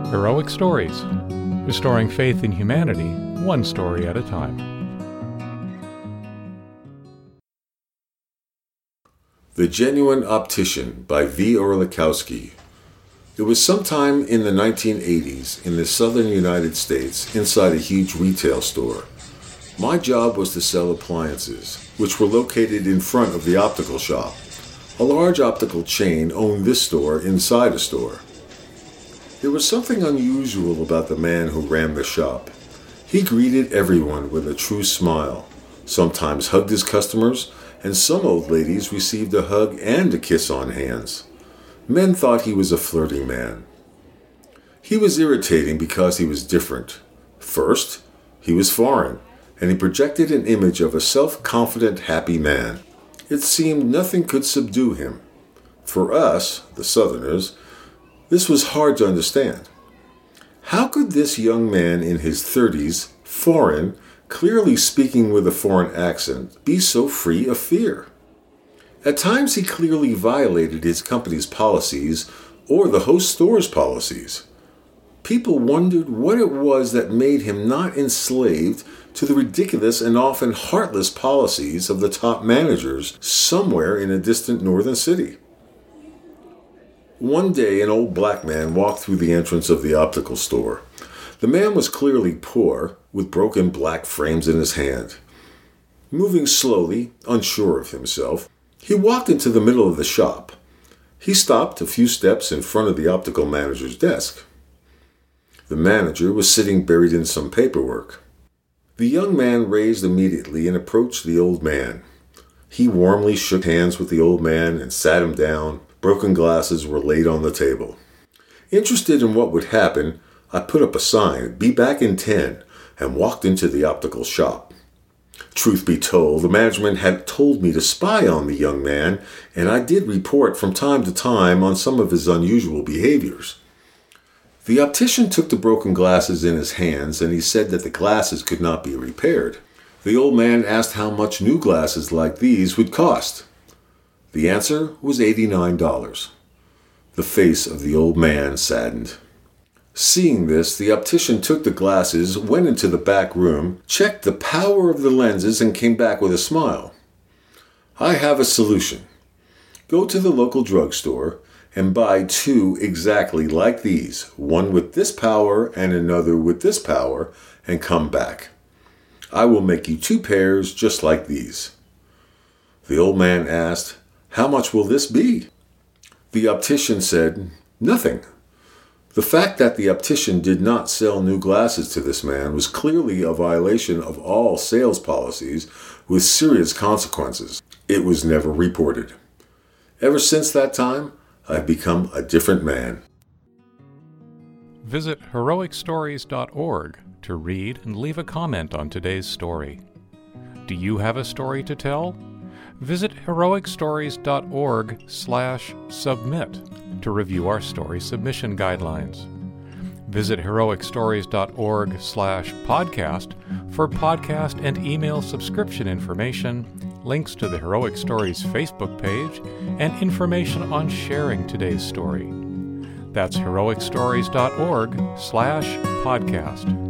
Heroic Stories, restoring faith in humanity, one story at a time. The Genuine Optician by V. Orlikowski. It was sometime in the 1980s in the southern United States inside a huge retail store. My job was to sell appliances, which were located in front of the optical shop. A large optical chain owned this store inside a store. There was something unusual about the man who ran the shop. He greeted everyone with a true smile, sometimes hugged his customers, and some old ladies received a hug and a kiss on hands. Men thought he was a flirting man. He was irritating because he was different. First, he was foreign, and he projected an image of a self-confident, happy man. It seemed nothing could subdue him. For us, the Southerners, this was hard to understand. How could this young man in his 30s, foreign, clearly speaking with a foreign accent, be so free of fear? At times he clearly violated his company's policies or the host store's policies. People wondered what it was that made him not enslaved to the ridiculous and often heartless policies of the top managers somewhere in a distant northern city. One day, an old black man walked through the entrance of the optical store. The man was clearly poor, with broken black frames in his hand. Moving slowly, unsure of himself, he walked into the middle of the shop. He stopped a few steps in front of the optical manager's desk. The manager was sitting buried in some paperwork. The young man raised immediately and approached the old man. He warmly shook hands with the old man and sat him down. Broken glasses were laid on the table. Interested in what would happen, I put up a sign, "Be back in 10, and walked into the optical shop. Truth be told, the management had told me to spy on the young man, and I did report from time to time on some of his unusual behaviors. The optician took the broken glasses in his hands, and he said that the glasses could not be repaired. The old man asked how much new glasses like these would cost. The answer was $89. The face of the old man saddened. Seeing this, the optician took the glasses, went into the back room, checked the power of the lenses, and came back with a smile. "I have a solution. Go to the local drugstore and buy two exactly like these, one with this power and another with this power, and come back. I will make you two pairs just like these." The old man asked, "How much will this be?" The optician said, "Nothing." The fact that the optician did not sell new glasses to this man was clearly a violation of all sales policies with serious consequences. It was never reported. Ever since that time, I've become a different man. Visit heroicstories.org to read and leave a comment on today's story. Do you have a story to tell? Visit heroicstories.org/submit to review our story submission guidelines. Visit heroicstories.org/podcast for podcast and email subscription information, links to the Heroic Stories Facebook page, and information on sharing today's story. That's heroicstories.org/podcast.